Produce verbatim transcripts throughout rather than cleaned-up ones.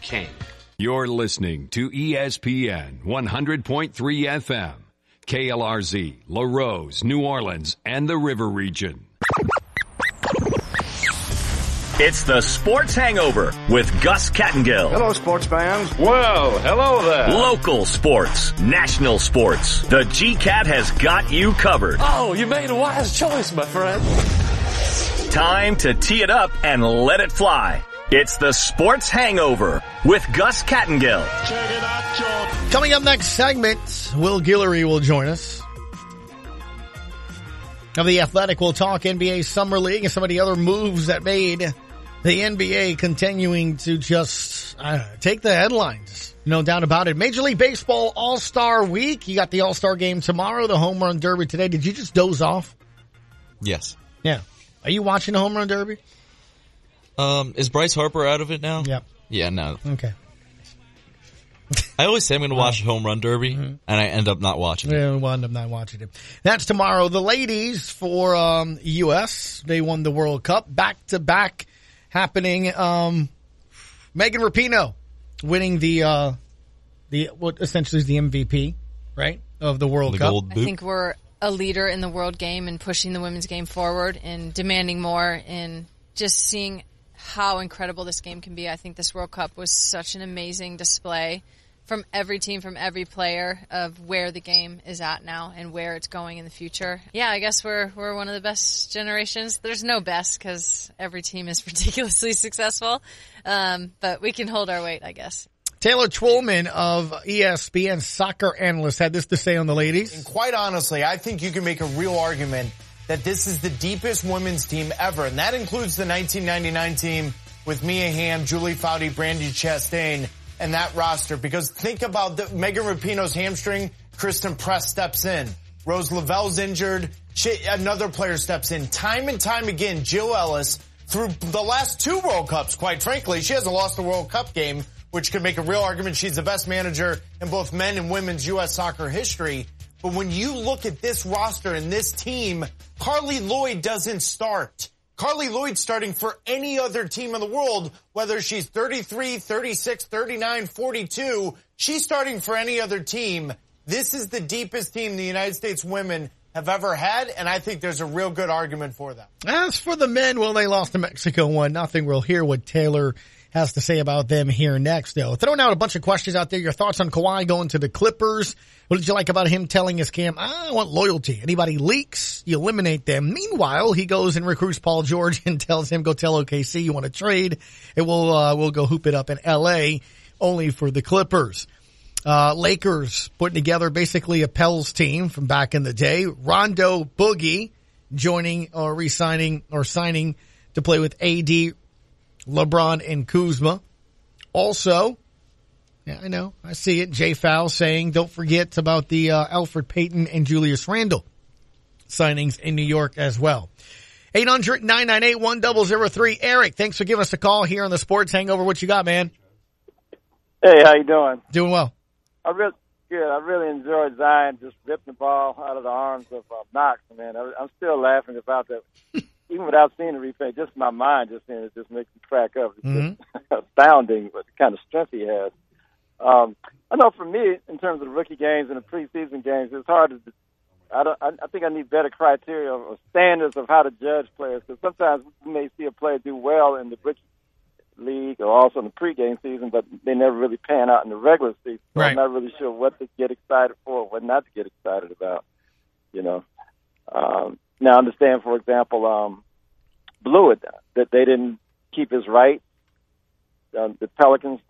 King. You're listening to E S P N one hundred point three F M, K L R Z, La Rose, New Orleans, and the River Region. It's the Sports Hangover with Gus Kattengill. Hello, sports fans. Well, hello there. Local sports, national sports. The G CAT has got you covered. Oh, you made a wise choice, my friend. Time to tee it up and let it fly. It's the Sports Hangover with Gus Kattengill. Check it out, George. Coming up next segment, Will Guillory will join us. Of The Athletic, we'll talk N B A Summer League and some of the other moves that made the N B A continuing to just uh, take the headlines. No doubt about it. Major League Baseball All-Star Week. You got the All-Star Game tomorrow, the Home Run Derby today. Did you just doze off? Yes. Yeah. Are you watching the Home Run Derby? Um, is Bryce Harper out of it now? Yep. Yeah, no. Okay. I always say I'm going to watch Home Run Derby, mm-hmm. and I end up not watching it. Yeah, we'll end up not watching it. That's tomorrow. The ladies for um, U S, they won the World Cup. Back-to-back happening. Um, Megan Rapinoe winning the, uh, the what essentially is the M V P, right, of the World the Cup. Gold I boot. think we're a leader in the world game and pushing the women's game forward and demanding more and just seeing how incredible this game can be. I think this World Cup was such an amazing display from every team, from every player, of where the game is at now and where it's going in the future. Yeah, I guess we're we're one of the best generations. There's no best because every team is ridiculously successful, um, but we can hold our weight, I guess. Taylor Twellman of E S P N soccer analyst had this to say on the ladies. And quite honestly, I think you can make a real argument that this is the deepest women's team ever, and that includes the nineteen ninety-nine team with Mia Hamm, Julie Foudy, Brandi Chastain, and that roster. Because think about the, Megan Rapinoe's hamstring, Kristen Press steps in. Rose Lavelle's injured, she, another player steps in. Time and time again, Jill Ellis, through the last two World Cups, quite frankly, she hasn't lost a World Cup game, which could make a real argument she's the best manager in both men and women's U S soccer history. But when you look at this roster and this team, Carly Lloyd doesn't start. Carly Lloyd's starting for any other team in the world, whether she's thirty-three, thirty-six, thirty-nine, forty-two. She's starting for any other team. This is the deepest team the United States women have ever had, and I think there's a real good argument for that. As for the men, well, they lost to Mexico one nothing. We'll hear what Taylor has to say about them here next, though. Throwing out a bunch of questions out there. Your thoughts on Kawhi going to the Clippers? What did you like about him telling his camp, I want loyalty. Anybody leaks, you eliminate them. Meanwhile, he goes and recruits Paul George and tells him, go tell O K C you want to trade, and we'll, uh, we'll go hoop it up in L A only for the Clippers. Uh, Lakers putting together basically a Pels team from back in the day. Rondo Boogie joining or re-signing or signing to play with A D, LeBron, and Kuzma. Also, yeah, I know, I see it, Jay Fowl saying, don't forget about the uh, Alfred Payton and Julius Randle signings in New York as well. eight hundred, nine nine eight, one zero zero three. Eric, thanks for giving us a call here on the Sports Hangover. What you got, man? Hey, how you doing? Doing well. I really good. I really enjoyed Zion just ripping the ball out of the arms of uh, Knox. Man, I, I'm still laughing about that. Even without seeing the replay, just my mind just seeing it just makes me crack up. It's Mm-hmm. just astounding what the kind of strength he has. Um, I know for me, in terms of the rookie games and the preseason games, it's hard to. I don't. I, I think I need better criteria or standards of how to judge players, because sometimes we may see a player do well in the rookie league or also in the pregame season, but they never really pan out in the regular season. So right. I'm not really sure what to get excited for, or what not to get excited about. You know. Um, now, I understand, for example, um, Blewett, that they didn't keep his rights, uh, the Pelicans,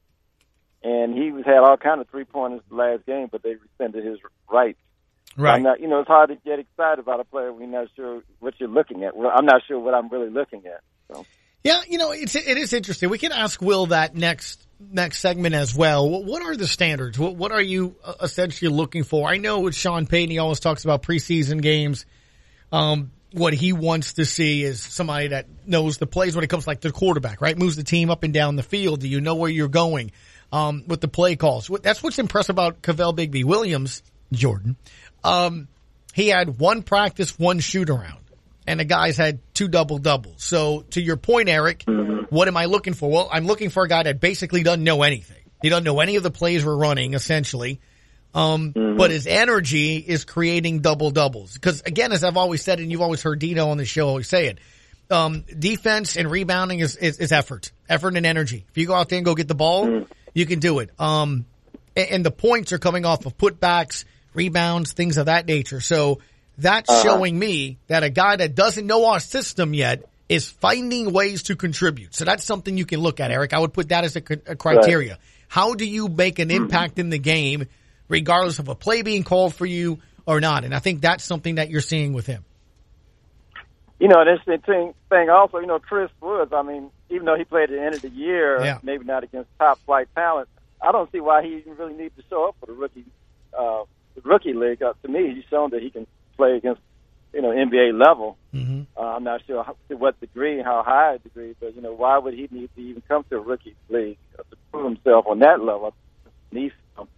and he was had all kind of three pointers the last game, but they rescinded his rights. Right. I'm not, you know, it's hard to get excited about a player when you're not sure what you're looking at. Well, I'm not sure what I'm really looking at. So. Yeah, you know, it's it is interesting. We can ask Will that next next segment as well. What are the standards? What, what are you essentially looking for? I know with Sean Payton, he always talks about preseason games. Um, what he wants to see is somebody that knows the plays when it comes like the quarterback, right? Moves the team up and down the field. Do you know where you're going um, with the play calls? That's what's impressive about Kavell Bigby Williams, Jordan. Um, he had one practice, one shoot around. and the guy's had two double-doubles. So to your point, Eric, mm-hmm. what am I looking for? Well, I'm looking for a guy that basically doesn't know anything. He doesn't know any of the plays we're running, essentially. Um, mm-hmm. But his energy is creating double-doubles. Because, again, as I've always said, and you've always heard Dino on the show always say it, um, defense and rebounding is, is, is effort. Effort and energy. If you go out there and go get the ball, mm-hmm. you can do it. Um, and, and the points are coming off of putbacks, rebounds, things of that nature. So that's uh-huh. showing me that a guy that doesn't know our system yet is finding ways to contribute. So that's something you can look at, Eric. I would put that as a, a criteria. Right. How do you make an impact in the game, regardless of a play being called for you or not? And I think that's something that you're seeing with him. You know, an interesting thing, thing also, you know, Chris Woods, I mean, even though he played at the end of the year, yeah. maybe not against top flight talent, I don't see why he even really needs to show up for the rookie uh, the rookie league. Uh, to me, he's shown that he can play against, you know, N B A level. Mm-hmm. Uh, I'm not sure how, to what degree, how high a degree, but, you know, why would he need to even come to a rookie league uh, to prove himself on that level? Needs um,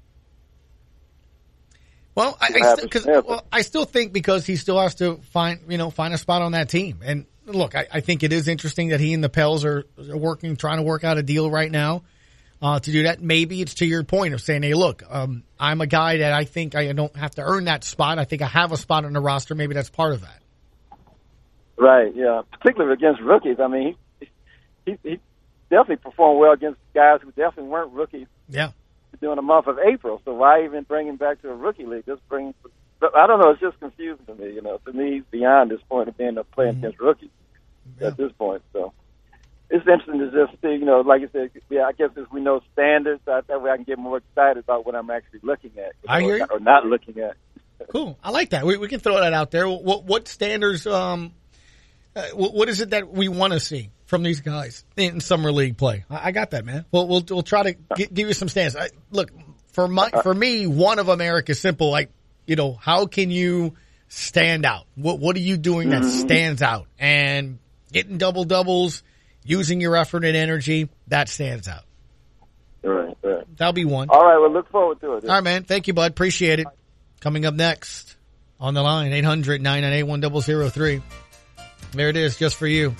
Well, I, I, st- cause, well, I still think because he still has to find, you know, find a spot on that team. And look, I, I think it is interesting that he and the Pels are, are working, trying to work out a deal right now uh, to do that. Maybe it's to your point of saying, hey, look, um, I'm a guy that I think I don't have to earn that spot. I think I have a spot on the roster. Maybe that's part of that. Right, yeah. Particularly against rookies. I mean, he, he, he definitely performed well against guys who definitely weren't rookies. Yeah. During the month of April, so why even bring him back to a rookie league? Just bring, I don't know. It's just confusing to me. You know, to me, he's beyond this point of being a playing mm-hmm. against rookies yeah. at this point. So it's interesting to just see. You know, like you said, yeah. I guess as we know standards, that, that way I can get more excited about what I'm actually looking at. I know, hear you. Or not looking at. Cool. I like that. We, we can throw that out there. What, what standards? Um, uh, what, what is it that we want to see from these guys in summer league play? I, I got that, man. We'll we'll, we'll try to get, give you some stands. I, look. For my, for me, one of them, Eric, is simple. Like, you know, how can you stand out? What What are you doing that mm-hmm. stands out? And getting double doubles, using your effort and energy, that stands out. Right, right. That'll be one. All right, well, look forward to it. All right, man. Thank you, bud. Appreciate it. Coming up next on the line, eight hundred, nine nine eight, one zero zero three. There it is, just for you.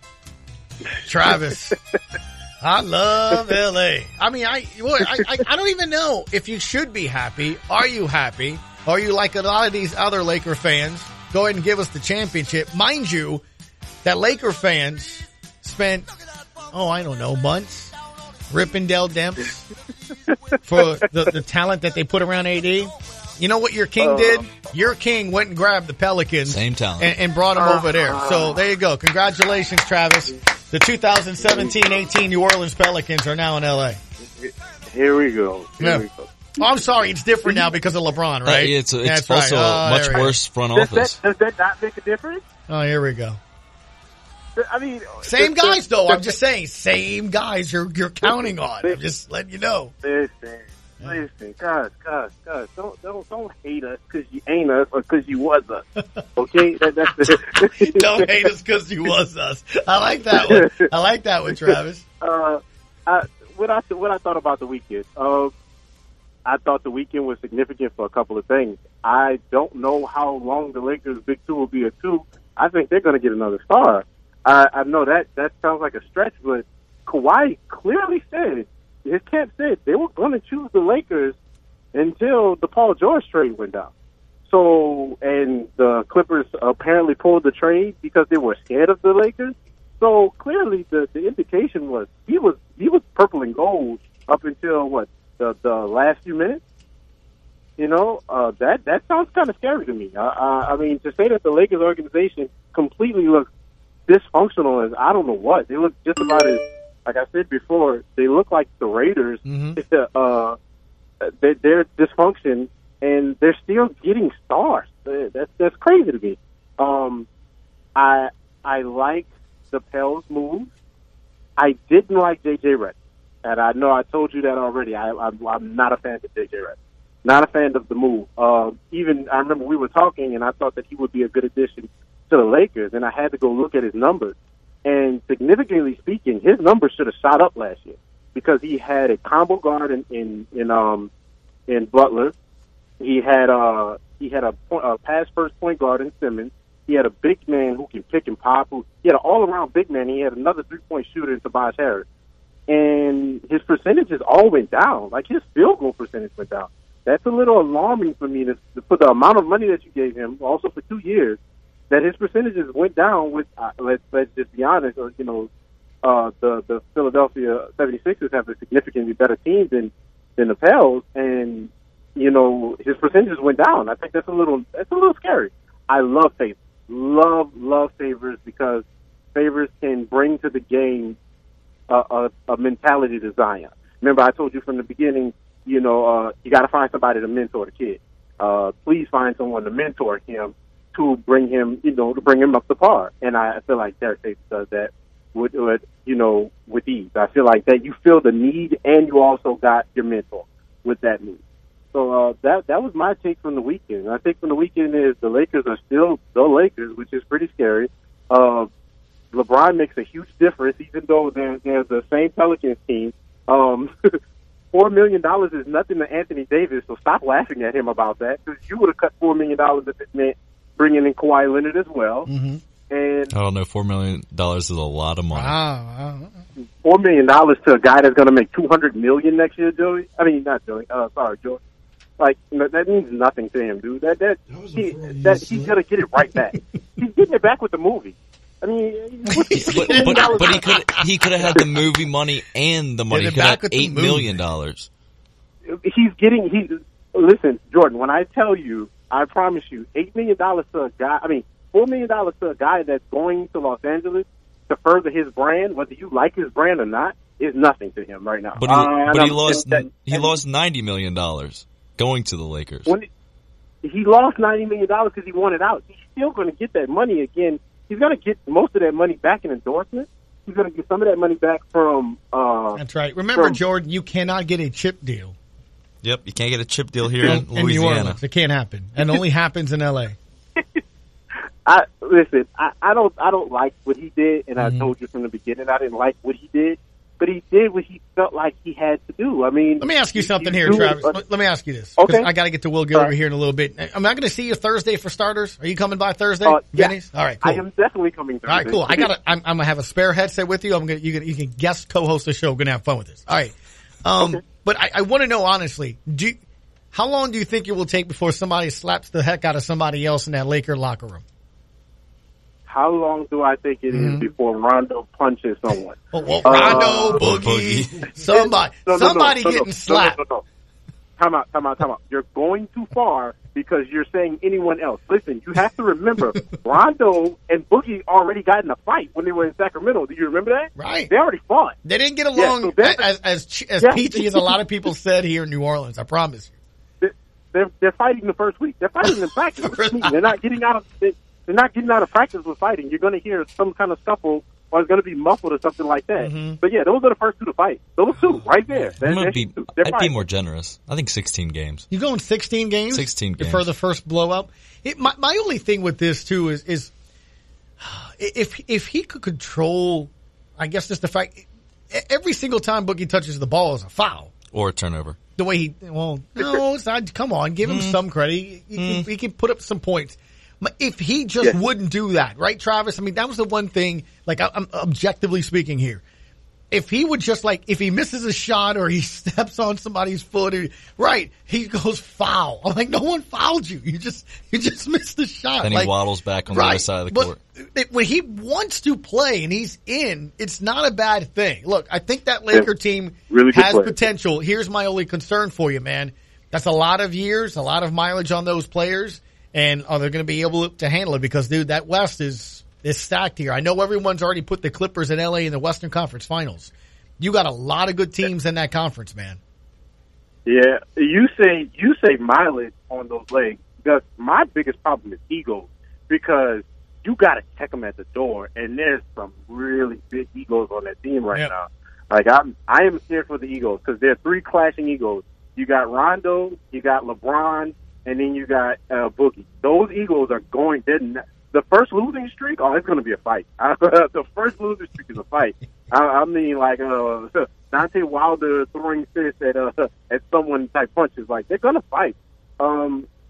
Travis. I love L A. I mean, I, I, I, I don't even know if you should be happy. Are you happy? Are you like a lot of these other Laker fans? Go ahead and give us the championship. Mind you, that Laker fans spent, oh, I don't know, months ripping Dell Demps for the, the talent that they put around A D. You know what your king uh, did? Your king went and grabbed the Pelicans. Same talent. And, and brought them uh, over there. So there you go. Congratulations, Travis. The two thousand seventeen eighteen New Orleans Pelicans are now in L A. Here we go. Here yeah. we go. Oh, I'm sorry. It's different now because of LeBron, right? Uh, it's it's That's also right. a oh, much worse go. front does office. That, does that not make a difference? Oh, here we go. I mean, same the, guys, the, though. the, I'm just saying, same guys you're you're counting on. I'm just letting you know. Listen, listen, guys, guys, guys, don't don't don't hate us because you ain't us or because you was us. Okay, that, that's the don't hate us because you was us. I like that one. I like that one, Travis. Uh, I, what I what I thought about the weekend. Uh, I thought the weekend was significant for a couple of things. I don't know how long the Lakers' big two will be a two. I think they're going to get another star. I, I know that that sounds like a stretch, but Kawhi clearly said, his camp said, they were going to choose the Lakers until the Paul George trade went down. So, and the Clippers apparently pulled the trade because they were scared of the Lakers. So clearly, the, the indication was he was he was purple and gold up until what the the last few minutes. You know, uh, that that sounds kind of scary to me. Uh, uh, I mean, to say that the Lakers organization completely looks dysfunctional as I don't know what. They look just about as, like I said before, they look like the Raiders. Mm-hmm. uh, they, they're dysfunction, and they're still getting stars. That's that's crazy to me. Um, I I like the Pels move. I didn't like J J Redick, and I know I told you that already. I, I'm, I'm not a fan of J J Redick. Not a fan of the move. Uh, even I remember we were talking, and I thought that he would be a good addition to the Lakers, and I had to go look at his numbers. And significantly speaking, his numbers should have shot up last year because he had a combo guard in in, in um in Butler. He had uh he had a, point, a pass first point guard in Simmons. He had a big man who can pick and pop. Who, he had an all-around big man. He had another three-point shooter in Tobias Harris. And his percentages all went down. Like, his field goal percentage went down. That's a little alarming for me to, to for the amount of money that you gave him, also for two years, that his percentages went down with, uh, let's, let's just be honest, or, you know, uh, the, the Philadelphia seventy-sixers have a significantly better team than, than the Pels, and, you know, his percentages went down. I think that's a little, that's a little scary. I love Favors. Love, love Favors because Favors can bring to the game a, a, a mentality to Zion. Remember, I told you from the beginning, you know, uh, you got to find somebody to mentor the kid. Uh, please find someone to mentor him to bring him, you know, to bring him up to par. And I feel like Derek Favors does that with, with, you know, with ease. I feel like that you feel the need and you also got your mentor with that need. So uh, that that was my take from the weekend. I think from the weekend is the Lakers are still the Lakers, which is pretty scary. Uh, LeBron makes a huge difference, even though they're, they're the same Pelicans team. Um, Four million dollars is nothing to Anthony Davis, so stop laughing at him about that, because you would have cut four million dollars if it meant bringing in Kawhi Leonard as well. Mm-hmm. And I don't know, four million dollars is a lot of money. Wow. Four million dollars to a guy that's going to make two hundred million next year, Joey. I mean, not Joey. Uh, sorry, Joey. Like, that means nothing to him, dude. That that, that, he, that he's going to get it right back. He's getting it back with the movie. I mean, but, but, but he could he could have had the movie money and the money. He could have had eight million dollars. He's getting he. Listen, Jordan. When I tell you, I promise you, eight million dollars to a guy. I mean, four million dollars to a guy that's going to Los Angeles to further his brand, whether you like his brand or not, is nothing to him right now. But he, uh, but he lost that, he lost ninety million dollars going to the Lakers. When he lost ninety million dollars because he wanted out. He's still going to get that money again. He's going to get most of that money back in endorsements. He's going to get some of that money back from. Uh, That's right. Remember, from, Jordan, you cannot get a chip deal. Yep, you can't get a chip deal here in, in Louisiana. New Orleans. It can't happen, and only happens in L A. I listen. I, I don't. I don't like what he did, and Mm-hmm. I told you from the beginning I didn't like what he did. But he did what he felt like he had to do. I mean, let me ask you something here, do, Travis. Uh, let me ask you this. Okay. I got to get to Will Gilroy right. here in a little bit. Am I going to see you Thursday for starters? Are you coming by Thursday, uh, yeah. Denny's? All right, cool. I am definitely coming Thursday. All right, cool. I got. I'm, I'm gonna have a spare headset with you. I'm gonna. You can. You can guest co-host the show. We're gonna have fun with this. All right. Um, okay. But I, I want to know honestly. Do you, how long do you think it will take before somebody slaps the heck out of somebody else in that Laker locker room? How long do I think it Mm-hmm. is before Rondo punches someone? Well, well, Uh, Rondo, Boogie, Boogie. somebody, No, no, no, somebody no, no, getting no, slapped. No, no, no. Time out, time out, time out. You're going too far because you're saying anyone else. Listen, you have to remember, Rondo and Boogie already got in a fight when they were in Sacramento. Do you remember that? Right. They already fought. They didn't get Yeah, along so they're- as as, as Yeah. peachy as a lot of people said here in New Orleans. I promise you. They're they're fighting the first week. They're fighting in practice. They're not getting out of they, they're not getting out of practice with fighting. You're going to hear some kind of scuffle, or it's going to be muffled or something like that. Mm-hmm. But yeah, those are the first two to fight. Those two right there. They're, I'm gonna they're, be, they're I'd be fighting. more generous. I think sixteen games. You going sixteen games? sixteen games. For the first blow up? It, my, my only thing with this, too, is, is if if he could control, I guess just the fact, every single time Boogie touches the ball is a foul. Or a turnover. The way he, well, no, it's not, come on, give him Mm. some credit. He, he, Mm. can, he can put up some points. But if he just Yeah. wouldn't do that, right, Travis? I mean, that was the one thing, like, I, I'm objectively speaking here. If he would just like, if he misses a shot or he steps on somebody's foot, or, right, he goes foul. I'm like, no one fouled you. You just, you just missed the shot. Then he like, waddles back on the right, other side of the but court. it- when he wants to play and he's in, it's not a bad thing. Look, I think that Laker team Really good has player. potential. Here's my only concern for you, man. That's a lot of years, a lot of mileage on those players, and are they going to be able to handle it? Because, dude, that West is is stacked here. I know everyone's already put the Clippers in L A in the Western Conference Finals. You got a lot of good teams in that conference, man. Yeah, you say you say mileage on those legs. Because my biggest problem is egos, because you got to check them at the door, and there's some really big egos on that team right Yep. now. Like I'm, I am scared for the egos because there are three clashing egos. You got Rondo, you got LeBron, and then you got uh, Boogie. Those egos are going. They're not, the first losing streak, oh, it's going to be a fight. The first losing streak is a fight. I, I mean, like uh, Dante Wilder throwing fists at uh, at someone type punches. Like they're going to fight. Um,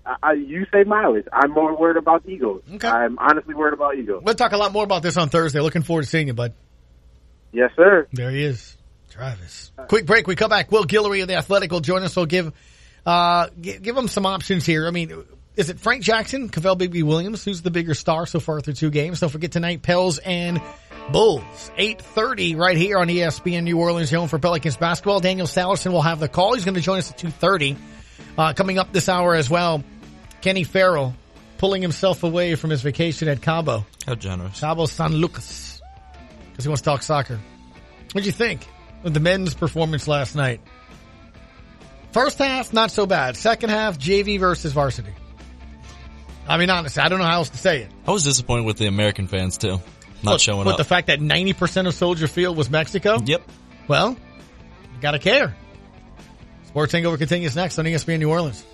I, I, you say mileage. I'm more worried about Eagles. Okay. I'm honestly worried about Eagles. We'll talk a lot more about this on Thursday. Looking forward to seeing you, bud. Yes, sir. There he is, Travis. Quick break. We come back. Will Guillory of The Athletic will join us. We'll give, uh, give, give him some options here. I mean, is it Frank Jackson, Kavell Bigby Williams? Who's the bigger star so far through two games? Don't forget tonight, Pels and Bulls. eight thirty right here on E S P N New Orleans, home for Pelicans basketball. Daniel Sallerson will have the call. He's going to join us at two thirty. Uh, coming up this hour as well, Kenny Farrell pulling himself away from his vacation at Cabo. How generous. Cabo San Lucas. Because he wants to talk soccer. What'd you think of the men's performance last night? First half, not so bad. Second half, J V versus varsity. I mean, honestly, I don't know how else to say it. I was disappointed with the American fans, too. Not what, showing with up. With the fact that ninety percent of Soldier Field was Mexico? Yep. Well, you gotta care. Sports Hangover continues next on E S P N New Orleans.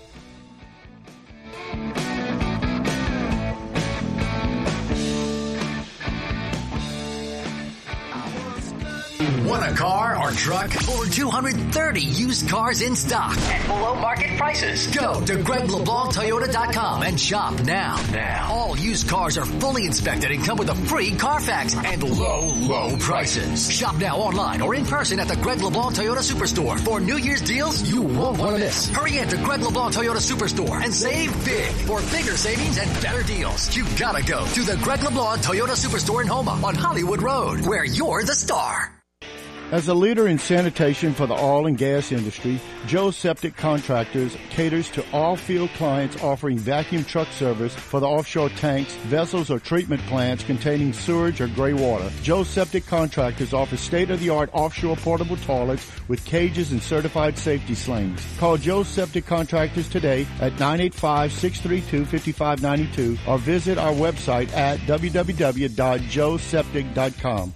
Want a car or truck? Over two hundred thirty used cars in stock at below market prices. Go to Greg LeBlanc Toyota dot com and shop now. Now. All used cars are fully inspected and come with a free Carfax and low, low prices. Shop now online or in person at the Greg LeBlanc Toyota Superstore for New Year's deals you won't want to miss. Hurry in to Greg LeBlanc Toyota Superstore and save big. For bigger savings and better deals, you gotta go to the Greg LeBlanc Toyota Superstore in Houma on Hollywood Road, where you're the star. As a leader in sanitation for the oil and gas industry, Joe Septic Contractors caters to all field clients offering vacuum truck service for the offshore tanks, vessels, or treatment plants containing sewage or gray water. Joe Septic Contractors offers state-of-the-art offshore portable toilets with cages and certified safety slings. Call Joe Septic Contractors today at nine eight five, six three two, five five nine two or visit our website at w w w dot joe septic dot com.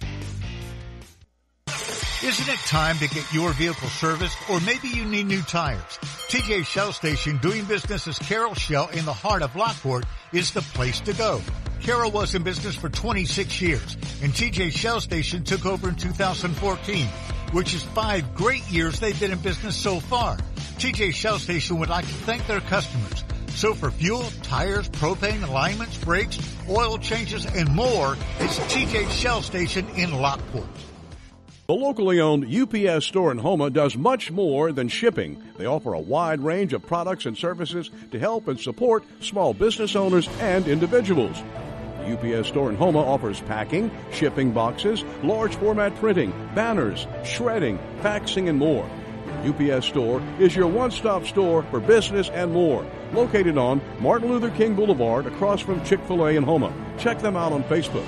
Isn't it time to get your vehicle serviced? Or maybe you need new tires. T J Shell Station, doing business as Carroll Shell in the heart of Lockport, is the place to go. Carroll was in business for twenty-six years, and T J Shell Station took over in two thousand fourteen, which is five great years they've been in business so far. T J Shell Station would like to thank their customers. So for fuel, tires, propane, alignments, brakes, oil changes, and more, it's T J Shell Station in Lockport. The locally owned U P S store in Houma does much more than shipping. They offer a wide range of products and services to help and support small business owners and individuals. The U P S store in Houma offers packing, shipping boxes, large format printing, banners, shredding, faxing, and more. The U P S store is your one-stop store for business and more. Located on Martin Luther King Boulevard across from Chick-fil-A in Houma. Check them out on Facebook.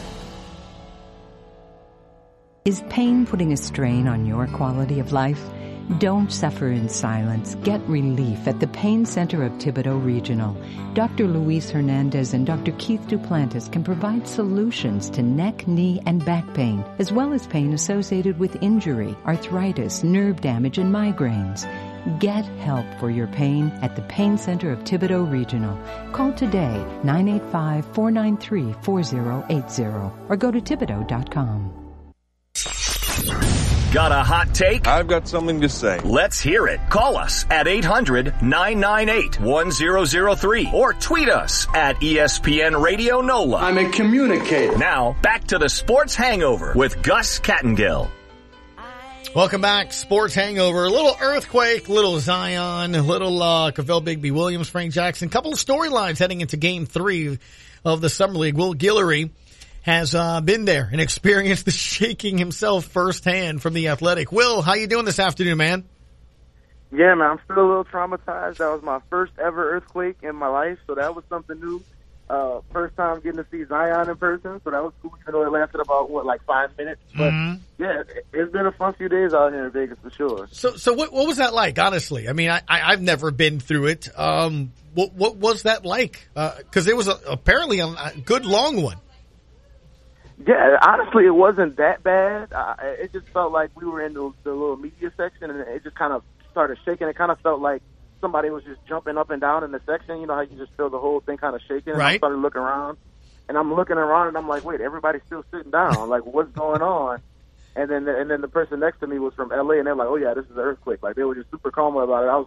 Is pain putting a strain on your quality of life? Don't suffer in silence. Get relief at the Pain Center of Thibodaux Regional. Doctor Luis Hernandez and Doctor Keith Duplantis can provide solutions to neck, knee, and back pain, as well as pain associated with injury, arthritis, nerve damage, and migraines. Get help for your pain at the Pain Center of Thibodaux Regional. Call today, nine eight five, four nine three, four zero eight zero, or go to Thibodaux dot com. Got a hot take? I've got something to say. Let's hear it. Call us at eight hundred, nine nine eight, one zero zero three or tweet us at E S P N Radio NOLA. I'm a communicator. Now, back to the Sports Hangover with Gus Kattengill. Welcome back, Sports Hangover. A little earthquake, little Zion, a little uh, Kavell Bigby Williams, Frank Jackson. Couple of storylines heading into Game Three of the Summer League. Will Guillory has uh, been there and experienced the shaking himself firsthand from the Athletic. Will, how you doing this afternoon, man? Yeah, man, I'm still a little traumatized. That was my first ever earthquake in my life, so that was something new. Uh, first time getting to see Zion in person, so that was cool, even though it lasted about, what, like five minutes. But, mm-hmm. yeah, it, it's been a fun few days out here in Vegas for sure. So so what what was that like, honestly? I mean, I, I, I've never been through it. Um, what, what was that like? Because uh, it was a, apparently a, a good long one. Yeah, honestly, it wasn't that bad. Uh, it just felt like we were in the, the little media section, and it just kind of started shaking. It kind of felt like somebody was just jumping up and down in the section. You know how you just feel the whole thing kind of shaking? And right. I started looking around, and I'm looking around, and I'm like, wait, everybody's still sitting down. Like, what's going on? And then and then the person next to me was from L A, and they're like, oh, yeah, this is an earthquake. Like, they were just super calm about it. I was like,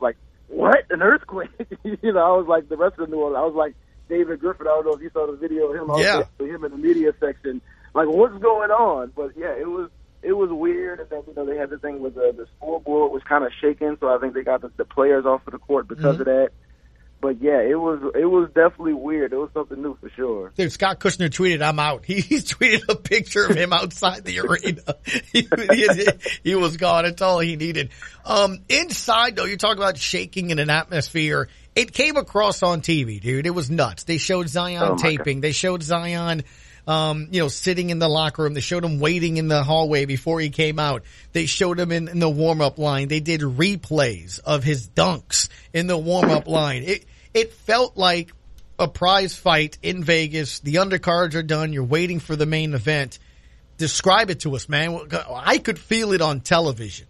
what? An earthquake? You know, I was like the rest of the New Orleans. I was like David Griffin. I don't know if you saw the video of him. Yeah. Him in the media section. Like, what's going on? But yeah, it was it was weird. And then, you know, they had the thing with the, the scoreboard was kind of shaking. So I think they got the, the players off of the court because mm-hmm. of that. But yeah, it was it was definitely weird. It was something new for sure. Dude, Scott Kushner tweeted, "I'm out." He, he tweeted a picture of him outside the arena. He, he, he was gone. That's all he needed. Um, inside though, you talk about shaking in an atmosphere. It came across on T V, dude. It was nuts. They showed Zion oh taping. God. They showed Zion, um, you know, sitting in the locker room. They showed him waiting in the hallway before he came out. They showed him in, in the warm up line. They did replays of his dunks in the warm up line. It it felt like a prize fight in Vegas. The undercards are done. You're waiting for the main event. Describe it to us, man. I could feel it on television.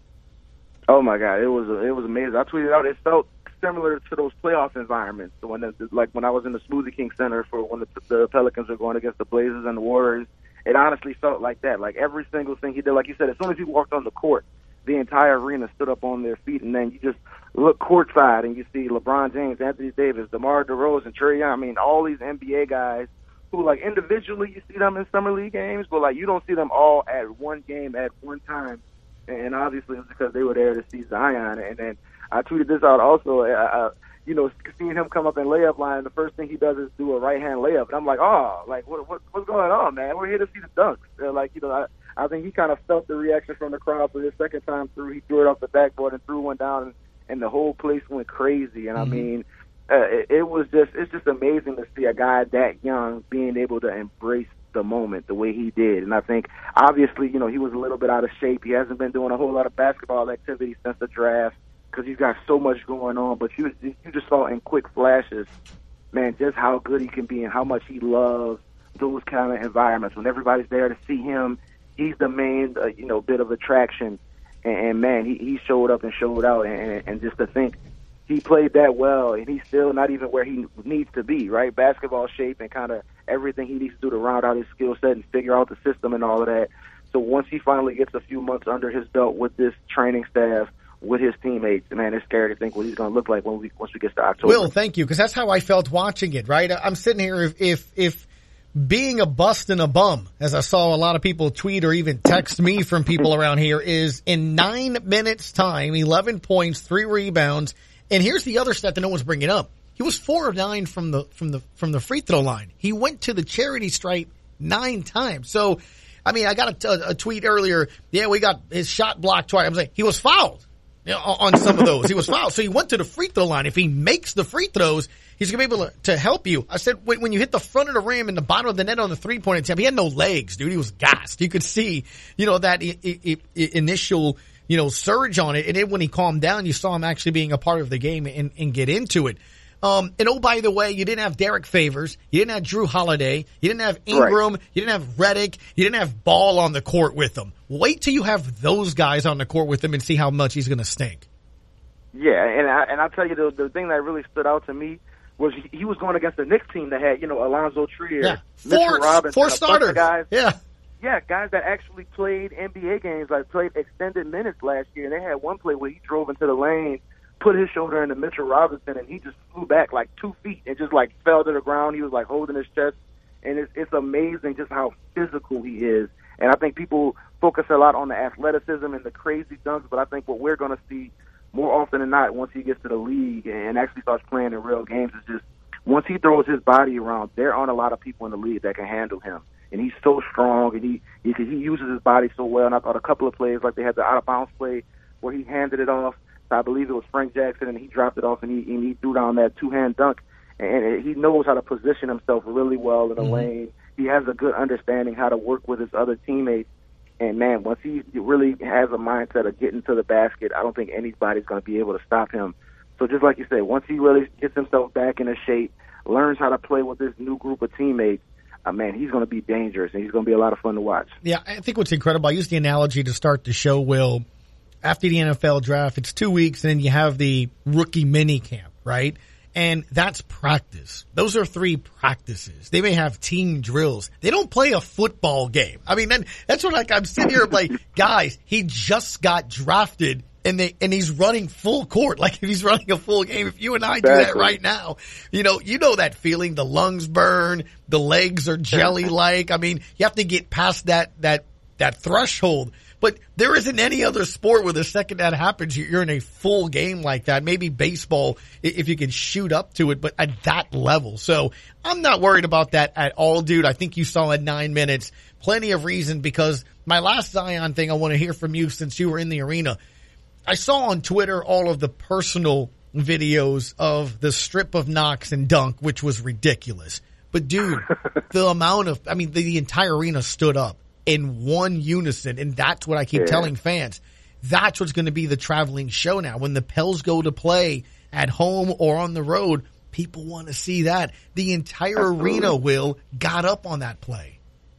Oh my God, it was it was amazing. I tweeted out. It felt similar to those playoff environments. When the, like when I was in the Smoothie King Center for when the, the Pelicans were going against the Blazers and the Warriors. It honestly felt like that. Like every single thing he did, like you said, as soon as he walked on the court, the entire arena stood up on their feet, and then you just look courtside and you see LeBron James, Anthony Davis, DeMar DeRozan, Trae Young. I mean, all these N B A guys who, like, individually you see them in summer league games, but like you don't see them all at one game at one time. And obviously it's because they were there to see Zion. And then I tweeted this out also. Uh, you know, seeing him come up in layup line, the first thing he does is do a right hand layup, and I'm like, oh, like what, what what's going on, man? We're here to see the dunks. Uh, like, you know, I. I think he kind of felt the reaction from the crowd. For his second time through, he threw it off the backboard and threw one down, and, and the whole place went crazy. And mm-hmm. I mean, uh, it, it was just it's just amazing to see a guy that young being able to embrace the moment the way he did. And I think, obviously, you know, he was a little bit out of shape. He hasn't been doing a whole lot of basketball activity since the draft because he's got so much going on. But you, you just saw in quick flashes, man, just how good he can be and how much he loves those kind of environments when everybody's there to see him. He's the main, uh, you know, bit of attraction, and, and man, he, he showed up and showed out, and, and just to think he played that well, and he's still not even where he needs to be, right? Basketball shape and kind of everything he needs to do to round out his skill set and figure out the system and all of that. So once he finally gets a few months under his belt with this training staff, with his teammates, man, it's scary to think what he's going to look like when we once we get to October. Will, thank you, because that's how I felt watching it, right? I'm sitting here, if if if. being a bust and a bum, as I saw a lot of people tweet or even text me from people around here, is in nine minutes time, eleven points, three rebounds. And here's the other stat that no one's bringing up. He was four of nine from the, from the, from the free throw line. He went to the charity stripe nine times. So, I mean, I got a, a tweet earlier. Yeah, we got his shot blocked twice. I'm saying he was fouled, you know, on some of those. He was fouled. So he went to the free throw line. If he makes the free throws, he's going to be able to, to help you. I said, when you hit the front of the rim and the bottom of the net on the three-point attempt, he had no legs, dude. He was gassed. You could see, you know, that I- I- I- initial, you know, surge on it. And then when he calmed down, you saw him actually being a part of the game and, and get into it. Um, and oh, by the way, you didn't have Derek Favors. You didn't have Drew Holiday. You didn't have Ingram. Right. You didn't have Redick. You didn't have Ball on the court with them. Wait till you have those guys on the court with him and see how much he's going to stink. Yeah, and I, and I'll tell you, the, the thing that really stood out to me was he, he was going against the Knicks team that had, you know, Alonzo Trier, yeah. Mitchell four, Robinson, four starters. Guys. Yeah. Yeah, guys that actually played N B A games, like played extended minutes last year. And they had one play where he drove into the lane, put his shoulder into Mitchell Robinson, and he just flew back like two feet and just like fell to the ground. He was like holding his chest. And it's, it's amazing just how physical he is. And I think people focus a lot on the athleticism and the crazy dunks, but I think what we're going to see more often than not once he gets to the league and actually starts playing in real games is just once he throws his body around, there aren't a lot of people in the league that can handle him. And he's so strong, and he, he he uses his body so well. And I thought a couple of plays, like they had the out-of-bounds play where he handed it off. So I believe it was Frank Jackson, and he dropped it off, and he, and he threw down that two-hand dunk. And he knows how to position himself really well in the mm-hmm. lane. He has a good understanding how to work with his other teammates. And, man, once he really has a mindset of getting to the basket, I don't think anybody's going to be able to stop him. So just like you said, once he really gets himself back into shape, learns how to play with this new group of teammates, uh, man, he's going to be dangerous, and he's going to be a lot of fun to watch. Yeah, I think what's incredible, I use the analogy to start the show, Will, after the N F L draft, it's two weeks, and then you have the rookie mini camp, right? And that's practice. Those are three practices. They may have team drills. They don't play a football game. I mean, that, that's what, like, I'm sitting here like, guys, he just got drafted and they and he's running full court, like if he's running a full game. If you and I Exactly. do that right now, you know, you know that feeling. The lungs burn, the legs are jelly-like. I mean, you have to get past that that that threshold. But there isn't any other sport where the second that happens, you're in a full game like that. Maybe baseball, if you can shoot up to it, but at that level. So I'm not worried about that at all, dude. I think you saw in nine minutes plenty of reason, because my last Zion thing I want to hear from you, since you were in the arena. I saw on Twitter all of the personal videos of the strip of Knox and dunk, which was ridiculous. But dude, the amount of, I mean, the, the entire arena stood up in one unison, and that's what I keep Yeah. telling fans. That's what's going to be the traveling show now. When the Pels go to play at home or on the road, people want to see that. The entire Absolutely. arena, Will, got up on that play.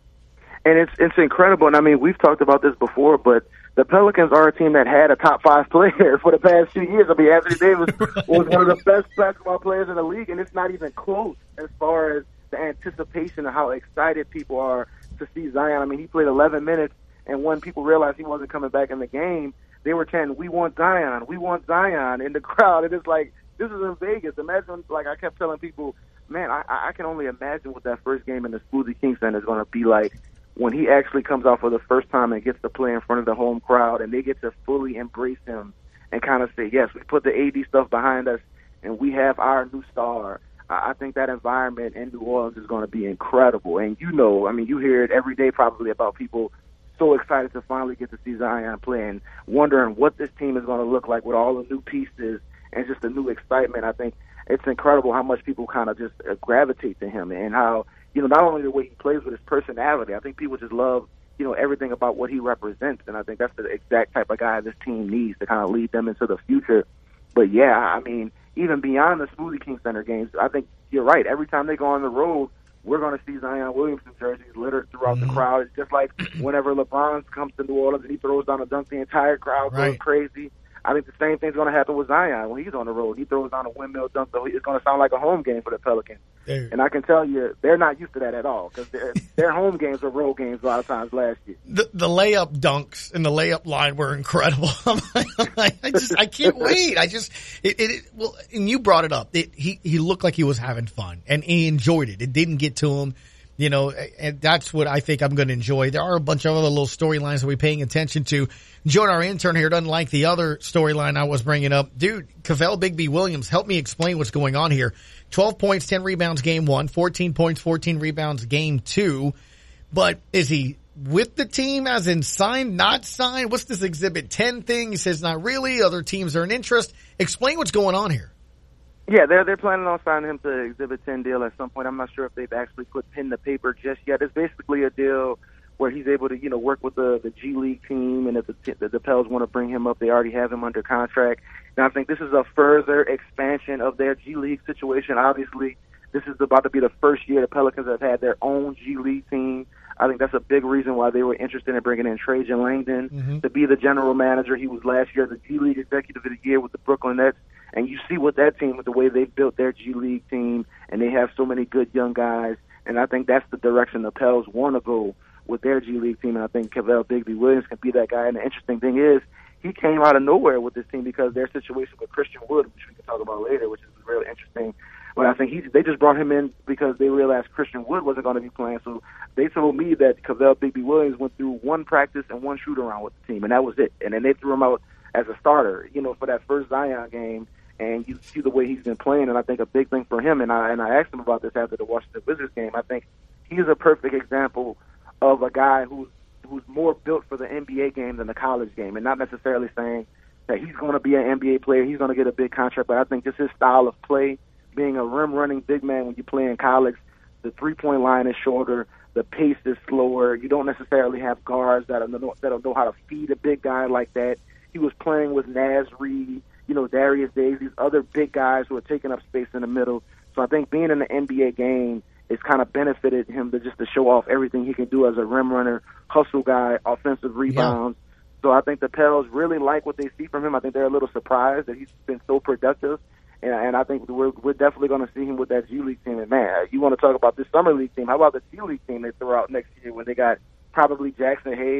And it's it's incredible. And I mean, we've talked about this before, but the Pelicans are a team that had a top five player for the past few years. I mean, Anthony Davis was one of the best basketball players in the league, and it's not even close as far as the anticipation of how excited people are to see Zion. I mean, he played eleven minutes, and when people realized he wasn't coming back in the game, they were chanting, "We want Zion, we want Zion," in the crowd. And it's like, this is in Vegas. Imagine, like I kept telling people, man, I, I can only imagine what that first game in the Smoothie King Center is going to be like when he actually comes out for the first time and gets to play in front of the home crowd, and they get to fully embrace him and kind of say, yes, we put the A D stuff behind us, and we have our new star. I think that environment in New Orleans is going to be incredible. And you know, I mean, you hear it every day probably about people so excited to finally get to see Zion play and wondering what this team is going to look like with all the new pieces and just the new excitement. I think it's incredible how much people kind of just uh, gravitate to him, and how, you know, not only the way he plays, but his personality. I think people just love, you know, everything about what he represents. And I think that's the exact type of guy this team needs to kind of lead them into the future. But yeah, I mean, even beyond the Smoothie King Center games, I think you're right. Every time they go on the road, we're going to see Zion Williamson jerseys littered throughout mm-hmm. the crowd. It's just like whenever LeBron comes to New Orleans and he throws down a dunk, the entire crowd right. goes crazy. I think the same thing's going to happen with Zion when he's on the road. He throws down a windmill dunk, so it's going to sound like a home game for the Pelicans. There. And I can tell you, they're not used to that at all, because their their home games were road games a lot of times last year. The, the layup dunks and the layup line were incredible. I'm like, I'm like, I just, I can't wait. I just, it, it, it well, and you brought it up. It, he, he looked like he was having fun, and he enjoyed it. It didn't get to him. You know, and that's what I think I'm going to enjoy. There are a bunch of other little storylines that we're paying attention to. Join our intern here doesn't like the other storyline I was bringing up. Dude, Kavell Bigby Williams, help me explain what's going on here. twelve points, ten rebounds, game one. fourteen points, fourteen rebounds, game two. But is he with the team, as in signed, not signed? What's this Exhibit ten thing? He says not really. Other teams are in interest. Explain what's going on here. Yeah, they're they're planning on signing him to an Exhibit ten deal at some point. I'm not sure if they've actually put pen to paper just yet. It's basically a deal where he's able to, you know, work with the the G League team, and if the, the, the Pels want to bring him up, they already have him under contract. And I think this is a further expansion of their G League situation. Obviously, this is about to be the first year the Pelicans have had their own G League team. I think that's a big reason why they were interested in bringing in Trajan Langdon mm-hmm. to be the general manager. He was last year the G League Executive of the Year with the Brooklyn Nets. And you see what that team, with the way they've built their G League team, and they have so many good young guys. And I think that's the direction the Pels want to go with their G League team. And I think Kavell Bigby Williams can be that guy. And the interesting thing is, he came out of nowhere with this team because their situation with Christian Wood, which we can talk about later, which is really interesting. But I think he, they just brought him in because they realized Christian Wood wasn't going to be playing. So they told me that Kavell Bigby Williams went through one practice and one shoot around with the team, and that was it. And then they threw him out as a starter, you know, for that first Zion game. And you see the way he's been playing, and I think a big thing for him, and I and I asked him about this after the Washington Wizards game, I think he's a perfect example of a guy who's who's more built for the N B A game than the college game, and not necessarily saying that he's going to be an N B A player, he's going to get a big contract, but I think just his style of play, being a rim-running big man when you play in college, the three-point line is shorter, the pace is slower, you don't necessarily have guards that know, that know how to feed a big guy like that. He was playing with Naz Reid, you know, Darius Days, these other big guys who are taking up space in the middle. So I think being in the N B A game has kind of benefited him to just to show off everything he can do as a rim runner, hustle guy, offensive rebounds. Yeah. So I think the Pels really like what they see from him. I think they're a little surprised that he's been so productive. And, and I think we're, we're definitely going to see him with that G League team. And, man, you want to talk about this Summer League team. How about the G League team they throw out next year when they got probably Jackson Hayes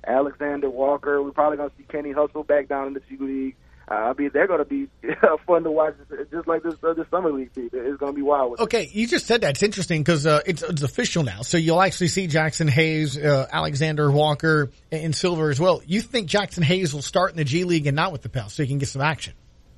Alexander Walker. We're probably going to see Kenny Hustle back down in the G League. Uh, I mean, they're going to be fun to watch, just like this uh, this summer league team. It's going to be wild. With okay, you just said that. It's interesting because uh, it's, it's official now. So you'll actually see Jackson Hayes, uh, Alexander Walker, and Silver as well. You think Jackson Hayes will start in the G League and not with the Pels, so he can get some action?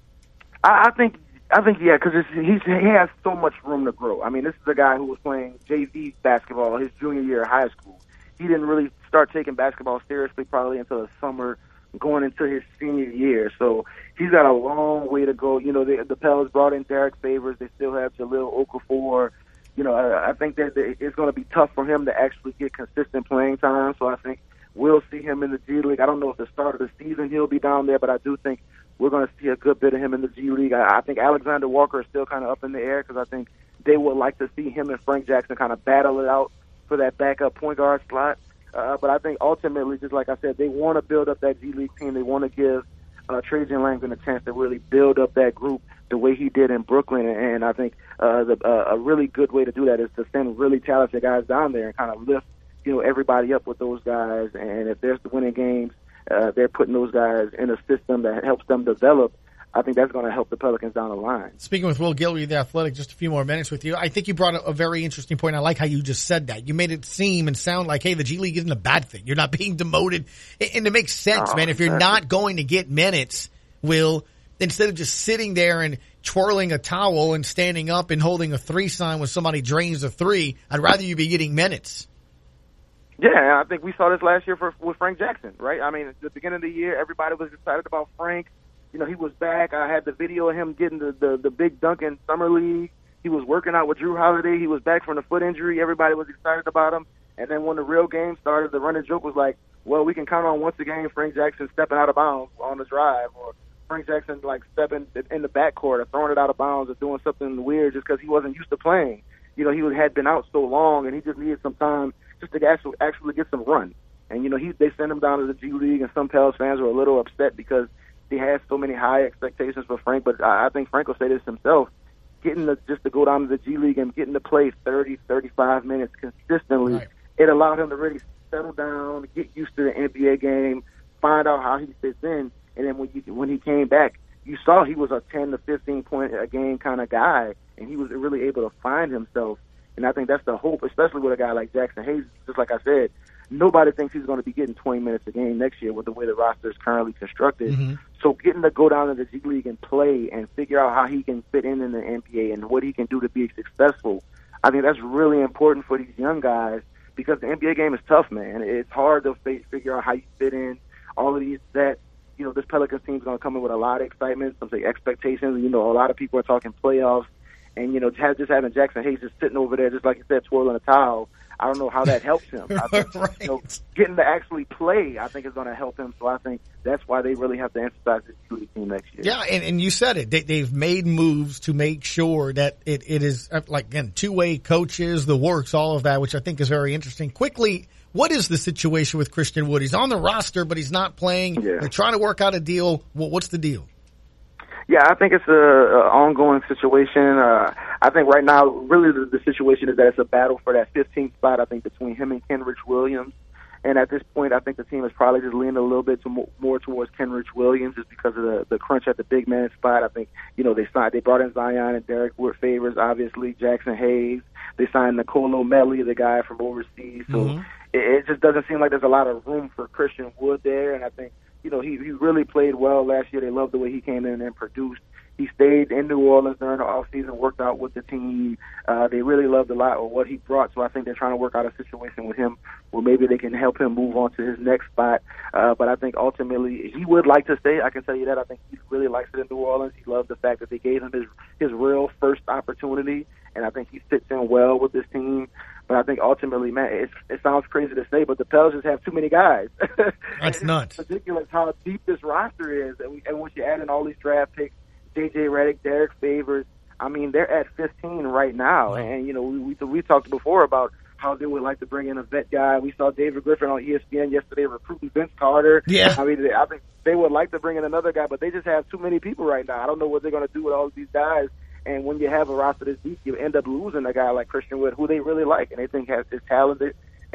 I, I think, I think, yeah, because he's he has so much room to grow. I mean, this is a guy who was playing J V basketball his junior year of high school. He didn't really start taking basketball seriously probably until the summer, going into his senior year. So he's got a long way to go. You know, the, the Pels brought in Derek Favors. They still have Jahlil Okafor. You know, I, I think that it's going to be tough for him to actually get consistent playing time. So I think we'll see him in the G League. I don't know if the start of the season he'll be down there, but I do think we're going to see a good bit of him in the G League. I, I think Alexander Walker is still kind of up in the air because I think they would like to see him and Frank Jackson kind of battle it out for that backup point guard slot. Uh, but I think ultimately, just like I said, they want to build up that G League team. They want to give uh, Trajan Langdon a chance to really build up that group the way he did in Brooklyn. And I think uh, the, uh, a really good way to do that is to send really talented guys down there and kind of lift, you know, everybody up with those guys. And if there's the winning games, uh, they're putting those guys in a system that helps them develop. I think that's going to help the Pelicans down the line. Speaking with Will Gilby, the Athletic, just a few more minutes with you. I think you brought a, a very interesting point. I like how you just said that. You made it seem and sound like, hey, the G League isn't a bad thing. You're not being demoted. And it makes sense, oh, man. If you're not going to get minutes, Will, instead of just sitting there and twirling a towel and standing up and holding a three sign when somebody drains a three, I'd rather you be getting minutes. Yeah, I think we saw this last year for, with Frank Jackson, right? I mean, at the beginning of the year, everybody was excited about Frank. You know, he was back. I had the video of him getting the, the, the big dunk in Summer League. He was working out with Drew Holiday. He was back from the foot injury. Everybody was excited about him. And then when the real game started, the running joke was like, well, we can count on once again Frank Jackson stepping out of bounds on the drive, or Frank Jackson like stepping in the backcourt or throwing it out of bounds or doing something weird just because he wasn't used to playing. You know, he had been out so long and he just needed some time just to actually, actually get some run. And, you know, he they sent him down to the G League, and some Pels fans were a little upset because he has so many high expectations for Frank, but I think Frank will say this himself, getting the, just to go down to the G League and getting to play thirty, thirty-five minutes consistently, right. It allowed him to really settle down, get used to the N B A game, find out how he fits in, and then when, you, when he came back, you saw he was a ten to fifteen point a game kind of guy, and he was really able to find himself, and I think that's the hope, especially with a guy like Jackson Hayes, just like I said. Nobody thinks he's going to be getting twenty minutes a game next year with the way the roster is currently constructed. Mm-hmm. So getting to go down to the G League and play and figure out how he can fit in in the N B A and what he can do to be successful, I think that's really important for these young guys because the N B A game is tough, man. It's hard to figure out how you fit in. All of these that, you know, this Pelicans team is going to come in with a lot of excitement, some expectations. You know, a lot of people are talking playoffs. And, you know, just having Jackson Hayes just sitting over there, just like you said, twirling a towel, I don't know how that helps him. I think, right. you know, getting to actually play, I think, is going to help him. So I think that's why they really have to emphasize this G League team next year. Yeah, and, and you said it. They, they've made moves to make sure that it, it is, like, again, two-way coaches, the works, all of that, which I think is very interesting. Quickly, what is the situation with Christian Wood? He's on the roster, but he's not playing. Yeah. They're trying to work out a deal. Well, what's the deal? Yeah, I think it's a, a ongoing situation. Uh, I think right now, really, the, the situation is that it's a battle for that fifteenth spot, I think, between him and Kenrich Williams. And at this point, I think the team is probably just leaning a little bit to more, more towards Kenrich Williams just because of the, the crunch at the big man spot. I think, you know, they signed, they brought in Zion and Derek Wood Favors, obviously, Jackson Hayes. They signed Nicolo Melli, the guy from overseas. So mm-hmm. it, it just doesn't seem like there's a lot of room for Christian Wood there. And I think, you know, he, he really played well last year. They loved the way he came in and produced. He stayed in New Orleans during the offseason, worked out with the team. Uh, they really loved a lot of what he brought, so I think they're trying to work out a situation with him where maybe they can help him move on to his next spot. Uh, but I think ultimately he would like to stay. I can tell you that. I think he really likes it in New Orleans. He loved the fact that they gave him his, his real first opportunity, and I think he fits in well with this team. But I think ultimately, man, it's, it sounds crazy to say, but the Pels just have too many guys. That's nuts. It's ridiculous how deep this roster is, and, we, and once you add in all these draft picks, J J Redick, Derek Favors, I mean, they're at fifteen right now. Wow. And, you know, we, we we talked before about how they would like to bring in a vet guy. We saw David Griffin on E S P N yesterday recruiting Vince Carter. Yeah. I mean, I think they would like to bring in another guy, but they just have too many people right now. I don't know what they're going to do with all of these guys. And when you have a roster this deep, you end up losing a guy like Christian Wood, who they really like and they think has, is talented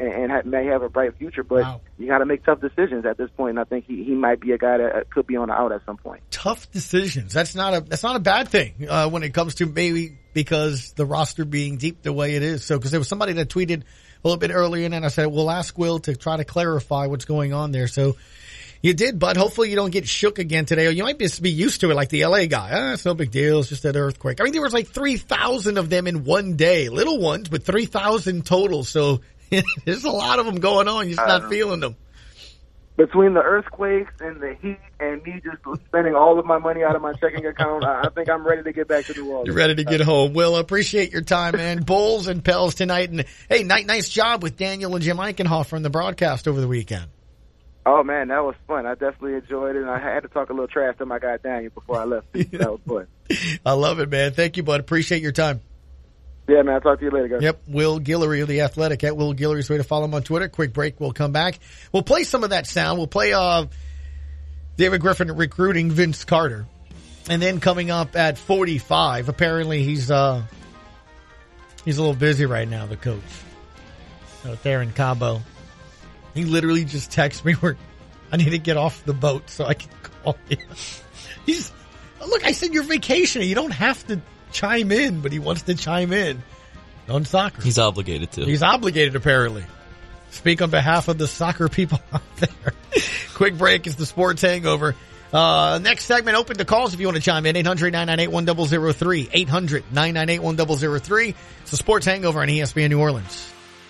and, and ha- may have a bright future. But wow. you got to make tough decisions at this point. And I think he, he might be a guy that could be on the out at some point. Tough decisions. That's not a that's not a bad thing uh, when it comes to maybe because the roster being deep the way it is. So because there was somebody that tweeted a little bit earlier, and I said we'll ask Will to try to clarify what's going on there. So. You did, but hopefully you don't get shook again today, or you might just be used to it like the L A guy. Ah, it's no big deal. It's just an earthquake. I mean, there was like three thousand of them in one day. Little ones, but three thousand total. So there's a lot of them going on. You're just not feeling them. Between the earthquakes and the heat and me just spending all of my money out of my checking account, I think I'm ready to get back to New Orleans. You're ready to get home. Will, appreciate your time, man. Bulls and Pels tonight. And hey, nice, nice job with Daniel and Jim Eichenhofer on the broadcast over the weekend. Oh, man, that was fun. I definitely enjoyed it, and I had to talk a little trash to my guy Daniel before I left. Yeah. That was fun. I love it, man. Thank you, bud. Appreciate your time. Yeah, man. I'll talk to you later, guys. Yep. Will Guillory of The Athletic. At Will Guillory's way to follow him on Twitter. Quick break. We'll come back. We'll play some of that sound. We'll play uh, David Griffin recruiting Vince Carter. And then coming up at forty-five, apparently he's uh, he's a little busy right now, the coach. Out there in Cabo. He literally just texted me where I need to get off the boat so I can call you. He's, look, I said you're vacationing. You don't have to chime in, but he wants to chime in on soccer. He's obligated to. He's obligated, apparently. Speak on behalf of the soccer people out there. Quick break. It's the Sports Hangover. Uh, next segment, open to calls if you want to chime in. eight hundred, nine nine eight, one zero zero three. eight hundred, nine nine eight, one zero zero three. It's the Sports Hangover on E S P N New Orleans.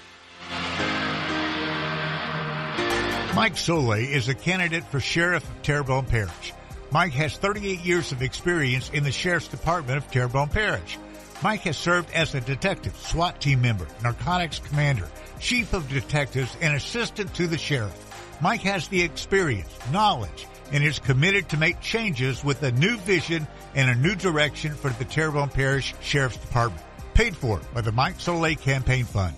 Mike Solé is a candidate for Sheriff of Terrebonne Parish. Mike has thirty-eight years of experience in the Sheriff's Department of Terrebonne Parish. Mike has served as a detective, SWAT team member, narcotics commander, chief of detectives, and assistant to the sheriff. Mike has the experience, knowledge, and is committed to make changes with a new vision and a new direction for the Terrebonne Parish Sheriff's Department. Paid for by the Mike Solé Campaign Fund.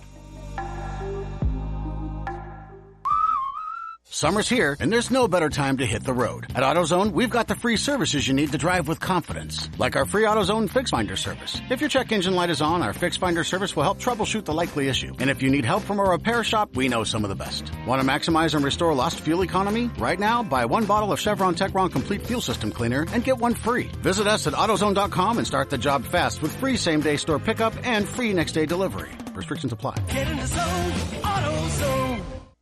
Summer's here, and there's no better time to hit the road. At AutoZone, we've got the free services you need to drive with confidence, like our free AutoZone Fix Finder service. If your check engine light is on, our Fix Finder service will help troubleshoot the likely issue. And if you need help from a repair shop, we know some of the best. Want to maximize and restore lost fuel economy? Right now, buy one bottle of Chevron Techron Complete Fuel System Cleaner and get one free. Visit us at AutoZone dot com and start the job fast with free same-day store pickup and free next-day delivery. Restrictions apply. Get in the zone, AutoZone.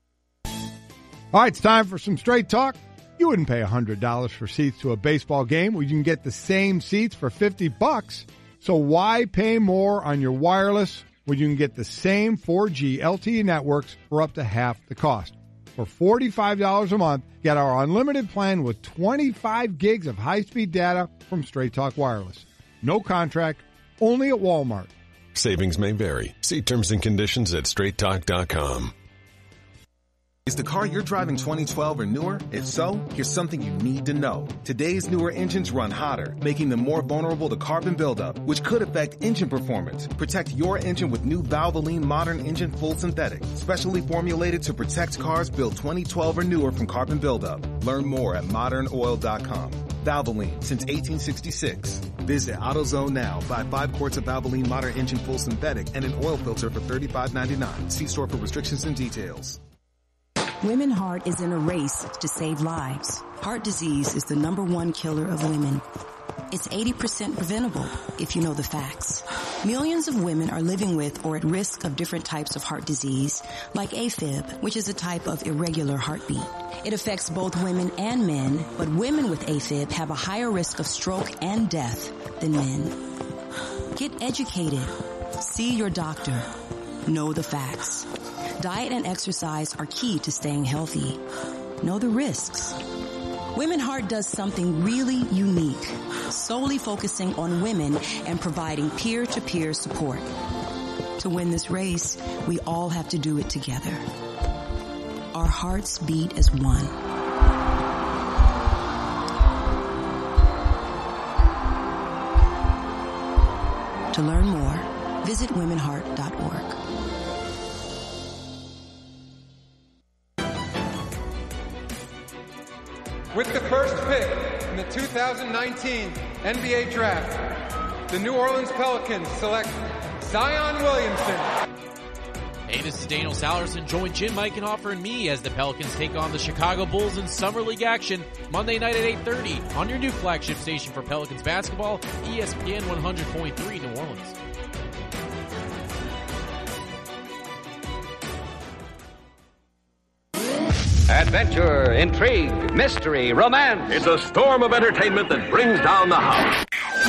All right, it's time for some straight talk. You wouldn't pay one hundred dollars for seats to a baseball game where you can get the same seats for fifty bucks. So why pay more on your wireless when you can get the same four G L T E networks for up to half the cost? For forty-five dollars a month, get our unlimited plan with twenty-five gigs of high-speed data from Straight Talk Wireless. No contract, only at Walmart. Savings may vary. See terms and conditions at straight talk dot com. Is the car you're driving twenty twelve or newer? If so, here's something you need to know. Today's newer engines run hotter, making them more vulnerable to carbon buildup, which could affect engine performance. Protect your engine with new Valvoline Modern Engine Full Synthetic, specially formulated to protect cars built twenty twelve or newer from carbon buildup. Learn more at modern oil dot com. Valvoline, since eighteen sixty-six. Visit AutoZone now. Buy five quarts of Valvoline Modern Engine Full Synthetic and an oil filter for thirty-five ninety-nine. See store for restrictions and details. Women Heart is in a race to save lives. Heart disease is the number one killer of women. It's eighty percent preventable if you know the facts. Millions of women are living with or at risk of different types of heart disease, like AFib, which is a type of irregular heartbeat. It affects both women and men, but women with AFib have a higher risk of stroke and death than men. Get educated. See your doctor. Know the facts. Diet and exercise are key to staying healthy. Know the risks. Women Heart does something really unique, solely focusing on women and providing peer-to-peer support. To win this race, we all have to do it together. Our hearts beat as one. To learn more, visit women heart dot org. With the first pick in the two thousand nineteen N B A Draft, the New Orleans Pelicans select Zion Williamson. Hey, this is Daniel Salerson. Join Jim Eichenhofer and me as the Pelicans take on the Chicago Bulls in Summer League action Monday night at eight thirty on your new flagship station for Pelicans basketball, E S P N one hundred point three New Orleans. Adventure, intrigue, mystery, romance. It's a storm of entertainment that brings down the house.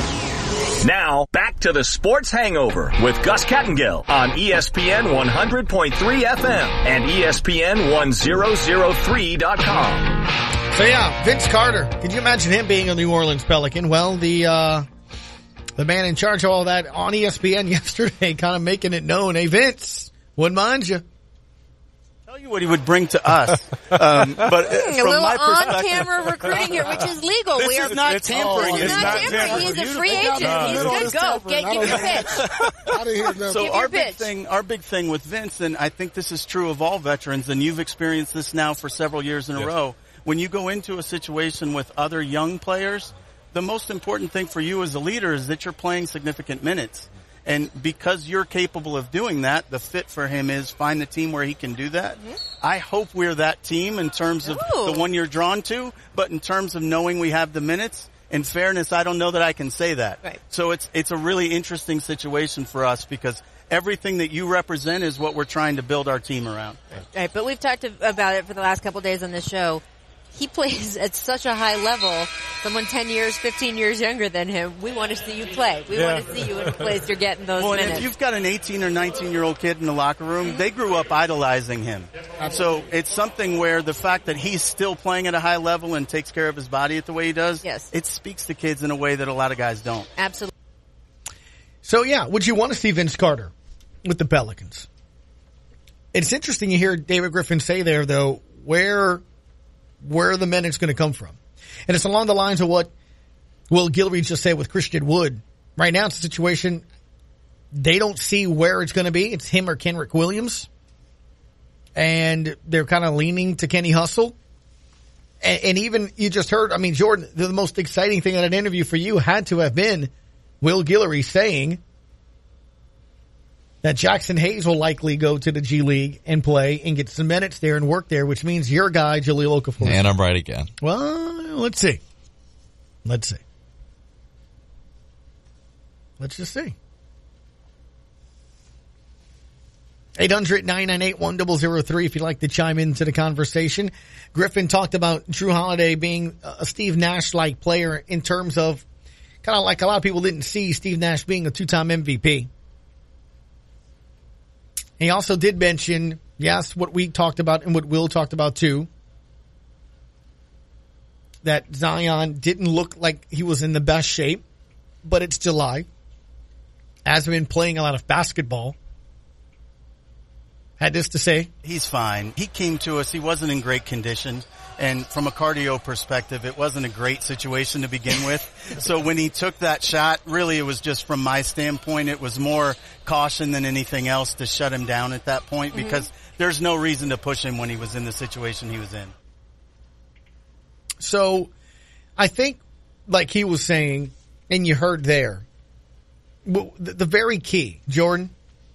Now, back to the Sports Hangover with Gus Kattengill on E S P N one hundred point three F M and E S P N one thousand three dot com. So yeah, Vince Carter. Can you imagine him being a New Orleans Pelican? Well, the uh the man in charge of all that on E S P N yesterday kind of making it known. Hey, Vince, wouldn't mind you. Tell you what he would bring to us. Um, but mm, from a little my perspective, on-camera recruiting here, which is legal. This we are is not tampering. Oh, it's, it's not, not tampering. tampering. He's a free agent. Uh, He's good. Go. Get, give your pitch. So give our your big pitch. thing, our big thing with Vince, and I think this is true of all veterans, and you've experienced this now for several years in a Yes. row. When you go into a situation with other young players, the most important thing for you as a leader is that you're playing significant minutes. And because you're capable of doing that, the fit for him is find the team where he can do that. Mm-hmm. I hope we're that team in terms of Ooh. the one you're drawn to, but in terms of knowing we have the minutes, in fairness, I don't know that I can say that. Right. So it's it's a really interesting situation for us because everything that you represent is what we're trying to build our team around. Right, but we've talked about it for the last couple of days on this show. He plays at such a high level. Someone ten years, fifteen years younger than him, we want to see you play. We Yeah. want to see you in a place you're getting those Well, and minutes. if you've got an eighteen or nineteen year old kid in the locker room, they grew up idolizing him. So it's something where the fact that he's still playing at a high level and takes care of his body the way he does, yes. it speaks to kids in a way that a lot of guys don't. Absolutely. So yeah, would you want to see Vince Carter with the Pelicans? It's interesting you hear David Griffin say there, though, where where the minutes going to come from. And it's along the lines of what Will Guillory just said with Christian Wood. Right now it's a situation they don't see where it's going to be. It's him or Kenrick Williams. And they're kind of leaning to Kenny Hustle. And, and even, you just heard, I mean, Jordan, the most exciting thing in an interview for you had to have been Will Guillory saying that Jackson Hayes will likely go to the G League and play and get some minutes there and work there, which means your guy, Jahlil Okafor. And I'm right again. Well, let's see. Let's see. Let's just see. eight hundred, nine nine eight, one zero zero three if you'd like to chime into the conversation. Griffin talked about Drew Holiday being a Steve Nash-like player in terms of kind of like a lot of people didn't see Steve Nash being a two-time M V P. He also did mention, yes, what we talked about and what Will talked about too, that Zion didn't look like he was in the best shape, but it's July. Hasn't been playing a lot of basketball. Had this to say. He's fine. He came to us. He wasn't in great condition. And from a cardio perspective, it wasn't a great situation to begin with. So when he took that shot, really it was just from my standpoint, it was more caution than anything else to shut him down at that point mm-hmm. because there's no reason to push him when he was in the situation he was in. So I think, like he was saying, and you heard there, the, the very key, Jordan,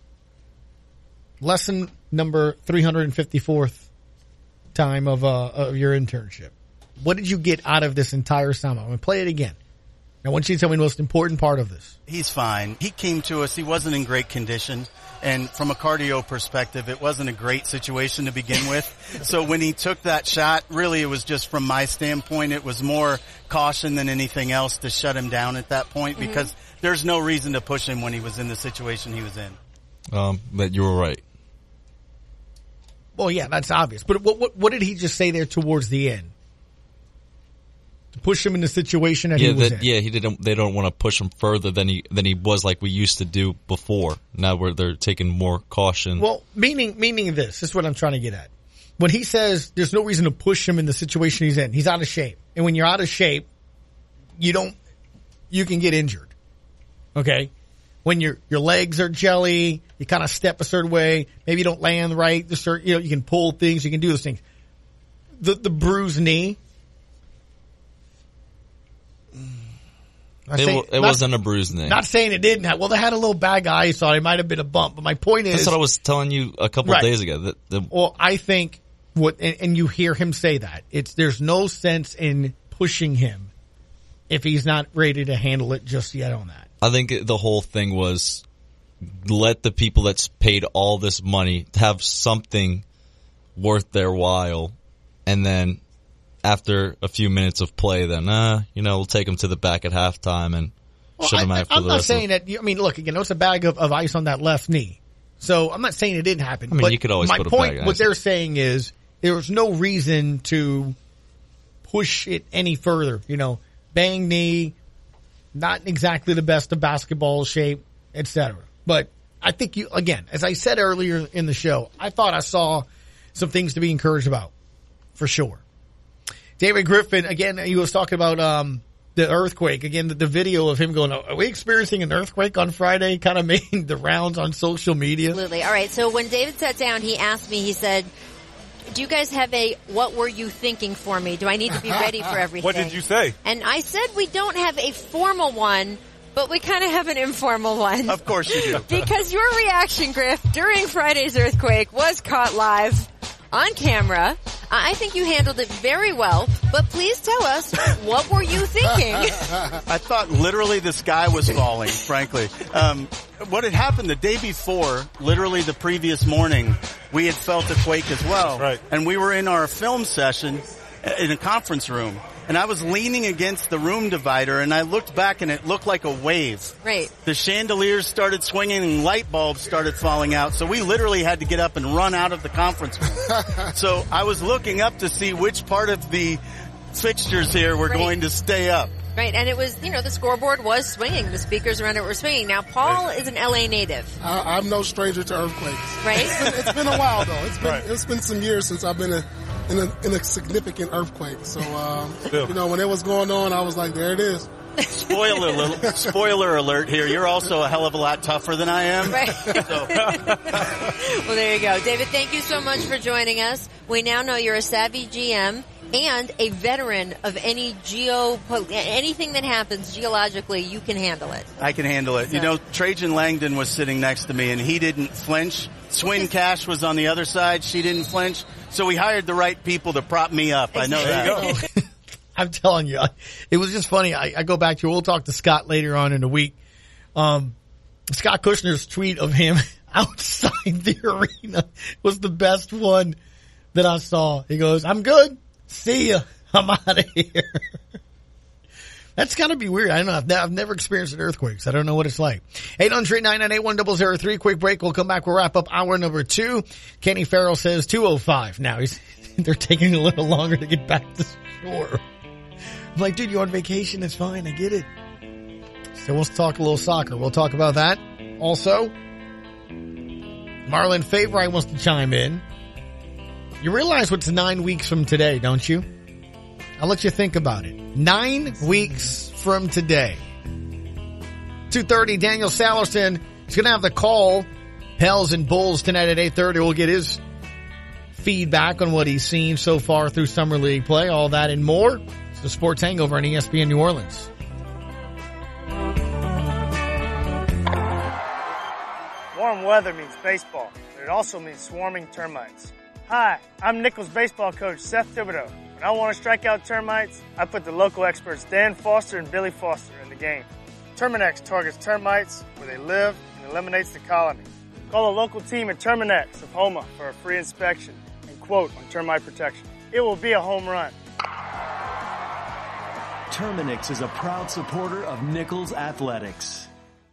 lesson number three hundred fifty-fourth time of uh, of your internship. What did you get out of this entire summer? I'm going to play it again. I want you to tell me the most important part of this. He's fine. He came to us. He wasn't in great condition. And from a cardio perspective, it wasn't a great situation to begin with. So when he took that shot, really it was just from my standpoint, it was more caution than anything else to shut him down at that point mm-hmm. because there's no reason to push him when he was in the situation he was in. Um, but you were right. Well, yeah, that's obvious. But what, what what did he just say there towards the end? To push him in the situation that yeah, he was that, in. Yeah, he didn't. They don't want to push him further than he than he was like we used to do before. Now where they're taking more caution. Well, meaning meaning this. This is what I'm trying to get at. When he says there's no reason to push him in the situation he's in, he's out of shape. And when you're out of shape, you don't. You can get injured. Okay. When your your legs are jelly, you kind of step a certain way. Maybe you don't land right. The certain, you know, you can pull things. You can do those things. The the bruised knee. It, say, it not, wasn't a bruised knee. Not saying it didn't have. Well, they had a little bag of ice on it. It might have been a bump. But my point is. That's what I was telling you a couple right. of days ago. That the, well, I think what, and, and you hear him say that. It's, there's no sense in pushing him if he's not ready to handle it just yet on that. I think the whole thing was let the people that's paid all this money have something worth their while, and then after a few minutes of play, then, uh, you know, we'll take them to the back at halftime and well, shut them I, out for I'm the not rest saying of that, I mean, look, again, it's a bag of, of ice on that left knee. So I'm not saying it didn't happen. I mean, but you could always my put a point, bag of what ice. they're saying is there was no reason to push it any further. You know, bang knee, not exactly the best of basketball shape, et cetera. But I think you, again, as I said earlier in the show, I thought I saw some things to be encouraged about, for sure. David Griffin, again, he was talking about um, the earthquake. Again, the, the video of him going, are we experiencing an earthquake on Friday? Kind of made the rounds on social media. Absolutely. All right, so when David sat down, he asked me, he said, do you guys have a what were you thinking for me? Do I need to be ready for everything? What did you say? And I said we don't have a formal one, but we kind of have an informal one. Of course you do. Because your reaction, Griff, during Friday's earthquake was caught live on camera. I think you handled it very well, but please tell us, what were you thinking? I thought literally the sky was falling, frankly. Um, what had happened the day before, literally the previous morning, we had felt a quake as well. Right. And we were in our film session in a conference room. And I was leaning against the room divider, and I looked back, and it looked like a wave. Right. The chandeliers started swinging, and light bulbs started falling out. So we literally had to get up and run out of the conference room. So I was looking up to see which part of the fixtures here were Right. going to stay up. Right, and it was, you know, the scoreboard was swinging. The speakers around it were swinging. Now, Paul is an L A native. I, I'm no stranger to earthquakes. Right? It's been, it's been a while, though. It's been Right. it's been some years since I've been a, in a in a significant earthquake. So, um, Yeah. you know, when it was going on, I was like, there it is. Spoiler alert, spoiler alert here. You're also a hell of a lot tougher than I am. Right. So. Well, there you go. David, thank you so much for joining us. We now know you're a savvy G M and a veteran of any geo, anything that happens geologically, you can handle it. I can handle it. So. You know, Trajan Langdon was sitting next to me, and he didn't flinch. Swin Cash was on the other side. She didn't flinch. So we hired the right people to prop me up. I know that. I'm telling you, it was just funny. I, I go back to, we'll talk to Scott later on in the week. Um, Scott Kushner's tweet of him outside the arena was the best one that I saw. He goes, I'm good. See ya. I'm out of here. That's gotta be weird. I don't know. I've, ne- I've never experienced an earthquake, so I don't know what it's like. eight hundred, nine nine eight, one zero zero three. Quick break. We'll come back. We'll wrap up hour number two. Kenny Farrell says two oh five. Now he's, they're taking a little longer to get back to shore. I'm like, dude, you're on vacation. It's fine. I get it. So we'll talk a little soccer. We'll talk about that. Also, Marlon Favorite wants to chime in. You realize what's nine weeks from today, don't you? I'll let you think about it. Nine weeks from today. two thirty, Daniel Salerson is going to have the call. Pels and Bulls tonight at eight thirty. We'll get his feedback on what he's seen so far through Summer League play. All that and more. It's the Sports Hangover on E S P N New Orleans. Warm weather means baseball, but it also means swarming termites. Hi, I'm Nichols baseball coach Seth Thibodeau. When I want to strike out termites, I put the local experts Dan Foster and Billy Foster in the game. Terminex targets termites where they live and eliminates the colony. Call the local team at Terminex of Homa for a free inspection and quote on termite protection. It will be a home run. Terminix is a proud supporter of Nichols Athletics.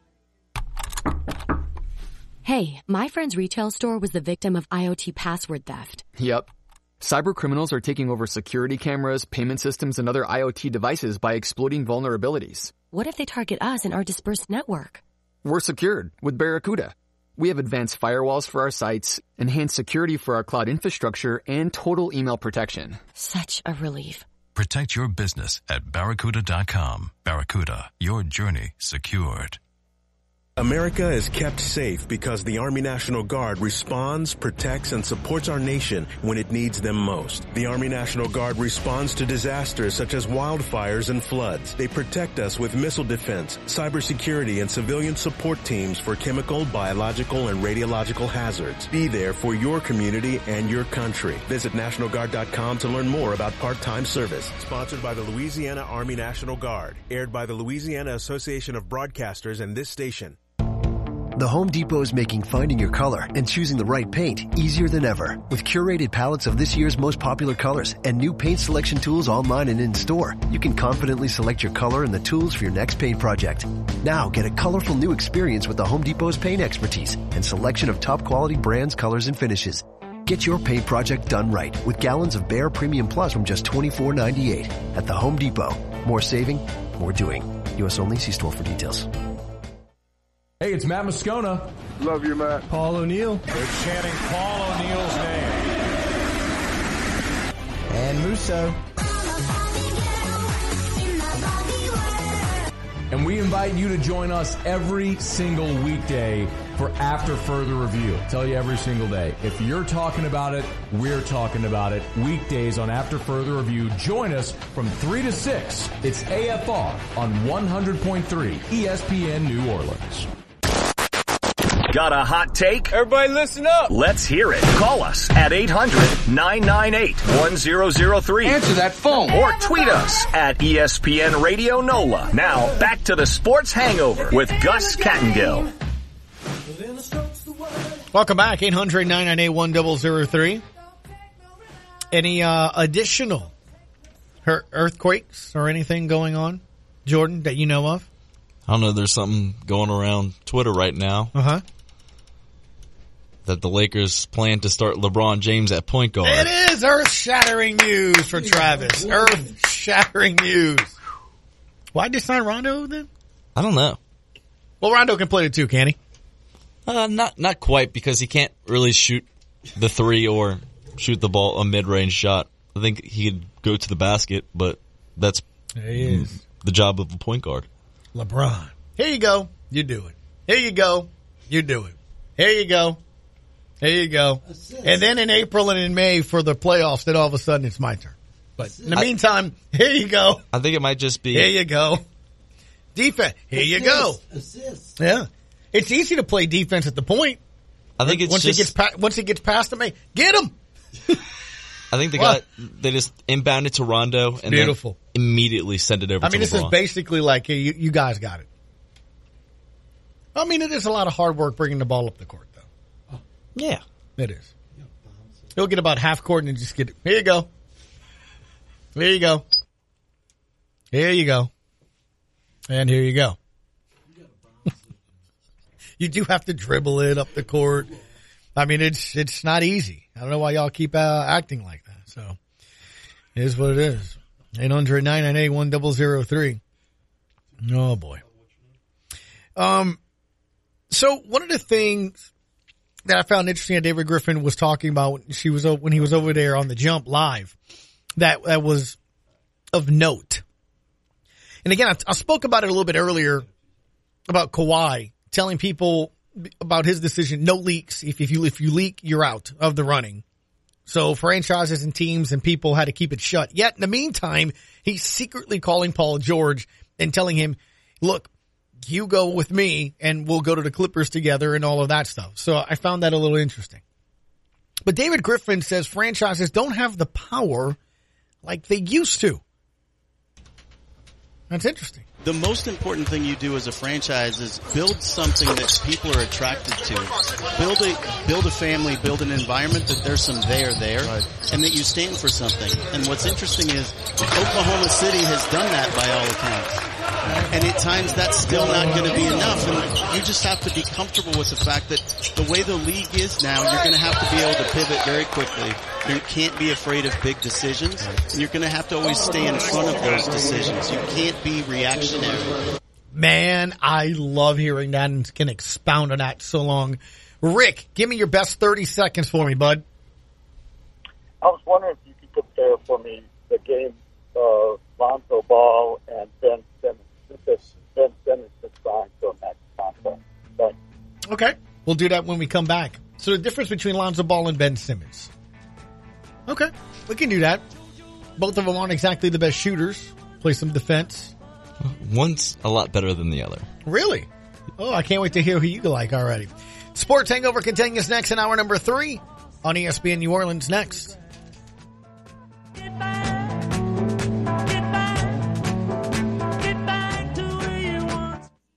Hey, my friend's retail store was the victim of IoT password theft. Yep. Cyber criminals are taking over security cameras, payment systems, and other IoT devices by exploiting vulnerabilities. What if they target us and our dispersed network? We're secured with Barracuda. We have advanced firewalls for our sites, enhanced security for our cloud infrastructure, and total email protection. Such a relief. Protect your business at barracuda dot com. Barracuda, your journey secured. America is kept safe because the Army National Guard responds, protects, and supports our nation when it needs them most. The Army National Guard responds to disasters such as wildfires and floods. They protect us with missile defense, cybersecurity, and civilian support teams for chemical, biological, and radiological hazards. Be there for your community and your country. Visit National Guard dot com to learn more about part-time service. Sponsored by the Louisiana Army National Guard. Aired by the Louisiana Association of Broadcasters and this station. The Home Depot is making finding your color and choosing the right paint easier than ever. With curated palettes of this year's most popular colors and new paint selection tools online and in-store, you can confidently select your color and the tools for your next paint project. Now get a colorful new experience with the Home Depot's paint expertise and selection of top quality brands, colors, and finishes. Get your paint project done right with gallons of Behr Premium Plus from just twenty-four ninety-eight at the Home Depot. More saving, more doing. U S only. See store for details. Hey, it's Matt Moscona. Love you, Matt. Paul O'Neill. They're chanting Paul O'Neill's name. And Musso. And we invite you to join us every single weekday for After Further Review. Tell you every single day. If you're talking about it, we're talking about it. Weekdays on After Further Review. Join us from three to six. It's A F R on one hundred point three E S P N New Orleans. Got a hot take? Everybody listen up. Let's hear it. Call us at eight hundred, nine nine eight, one zero zero three. Answer that phone. Or tweet us at E S P N Radio NOLA. Now, back to the Sports Hangover with Gus Kattengill. Welcome back, eight hundred, nine nine eight, one zero zero three. Any uh, additional earthquakes or anything going on, Jordan, that you know of? I don't know. There's something going around Twitter right now. Uh-huh. That the Lakers plan to start LeBron James at point guard. It is earth-shattering news for Travis. Earth-shattering news. Why'd they sign Rondo then? I don't know. Well, Rondo can play it too, can he? Uh, not not quite, because he can't really shoot the three or shoot the ball, a mid-range shot. I think he could go to the basket, but that's he is. the job of a point guard. LeBron. Here you go. You do it. Here you go. You do it. Here you go. Here you go. And then in April and in May for the playoffs, then all of a sudden it's my turn. But in the meantime, here you go. I think it might just be. Here you go. Defense. Here you go. Assist. Yeah. It's easy to play defense at the point. I think it's once just. He gets pa- once he gets past him, get him. I think they What? got they just inbounded to Rondo and beautiful. then immediately sent it over I to mean, this LeBron. is basically like, hey, you, you guys got it. I mean, it is a lot of hard work bringing the ball up the court, though. Yeah. It is. He'll get about half court and just get it. Here you go. Here you go. Here you go. And here you go. You do have to dribble it up the court. I mean, it's it's not easy. I don't know why y'all keep uh, acting like that. So, it is what it is. eight hundred, nine nine eight, one zero zero three. Oh, boy. Um. So, one of the things that I found interesting that David Griffin was talking about when she was when he was over there on the Jump live, that that was of note. And again, I, I spoke about it a little bit earlier about Kawhi telling people about his decision: no leaks. If, if you if you leak, you're out of the running. So franchises and teams and people had to keep it shut. Yet in the meantime, he's secretly calling Paul George and telling him, "Look, you go with me and we'll go to the Clippers together," and all of that stuff. So I found that a little interesting. But David Griffin says franchises don't have the power like they used to. That's interesting. The most important thing you do as a franchise is build something that people are attracted to. Build a, build a family, build an environment that there's some there there, right, and that you stand for something. And what's interesting is Oklahoma City has done that by all accounts. And at times that's still not going to be enough. And you just have to be comfortable with the fact that the way the league is now, you're going to have to be able to pivot very quickly. You can't be afraid of big decisions. And you're going to have to always stay in front of those decisions. You can't be reactionary. Man, I love hearing that and can expound on that so long. Rick, give me your best thirty seconds for me, bud. I was wondering if you could compare for me the game of Lonzo Ball and Ben Simmons. Ben Simmons been signed to a max contract. We'll do that when we come back. So the difference between Lonzo Ball and Ben Simmons. Okay, we can do that. Both of them aren't exactly the best shooters. Play some defense. One's a lot better than the other. Really? Oh, I can't wait to hear who you like already. Sports Hangover continues next in hour number three on E S P N New Orleans next.